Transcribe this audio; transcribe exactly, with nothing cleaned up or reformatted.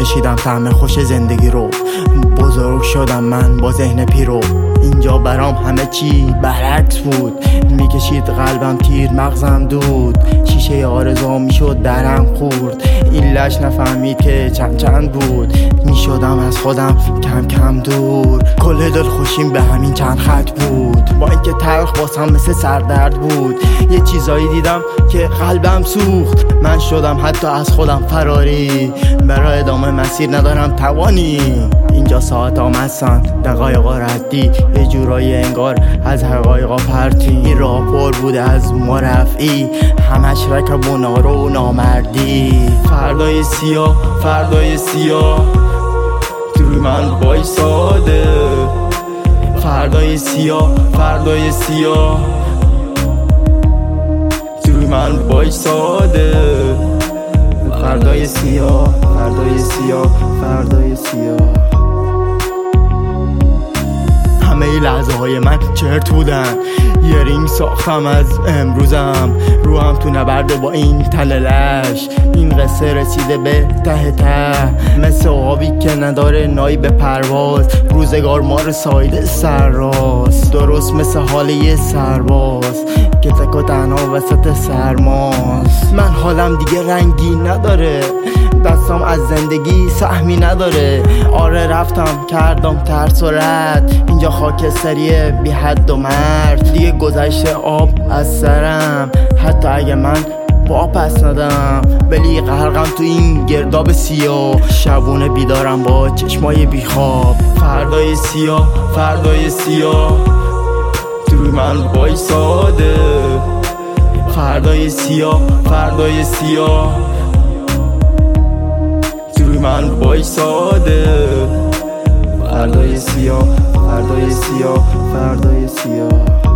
چشیدم طعم خوش زندگی رو، بزرگ شدم من با ذهن پیرو. اینجا برام همه چی برعکس بود، میکشید قلبم تیر مغزم دود، شیشه آرزو میشد درم خورد، این لش نفهمید که چند چند بود، میشدم از خودم کم کم دور. کل دل خوشیم به همین چند خط بود، با اینکه تلخ واسم مثل سردرد بود. یه چیزایی دیدم که قلبم سوخت، من شدم حتی از خودم فراری، برای ادامه مسیر ندارم توانی. اینجا ساعت هم هستن دقایقا ردی، یه جورایی انگار از حقایقا پرتی. این راه پر بوده از ما رفعی، همش رکب و نارو و نامردی. فردای سیاه فردای سیاه توی من بایستاده، فردای سیاه فردای سیاه توی من بایستاده. فردای سیاه فردای سیاه فردای سیاه. همه لحظه های من چرت بودن، یه رینگ ساختم از امروزم، روحم تو نبرده با این تللش. این قصه رسیده به ته ته، مثل آبی که نداره نایی به پرواز، روزگار مار سایده سرراست، درست مثل حال یه سرباز که تک و تنها وسط سرماست. من حالم دیگه رنگی نداره، دستم از زندگی سهمی نداره. آره رفتم کردم ترس و رد، اینجا خاکستریه بی حد و مرد. دیگه گذشته آب از سرم، حتی اگه من پا پس ندم، ولی غرقم تو این گرداب سیاه. شبونه بیدارم با چشمای بیخواب. فردای سیاه فردای سیاه توی من بایستاده، فردای سیاه فردای سیاه توی من بایستاده. فردای سیاه فردای سیاه فردای سیاه.